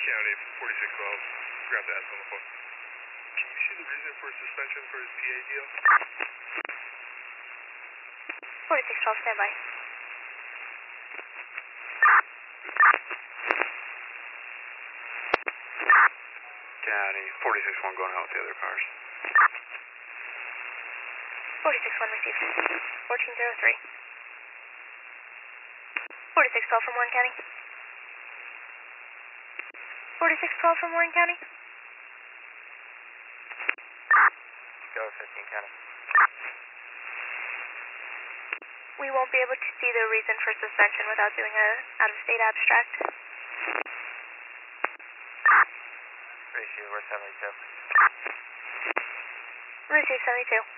County 4612. Grab that on the phone. Can you see the reason for suspension for his PA deal? 4612, standby. County 461 going out with the other cars. 461 received. 1403. 4612 from Warren County. 4612 from Warren County. Go 15 County. We won't be able to see the reason for suspension without doing a out-of-state abstract. Receive, we're 72. Receive 72.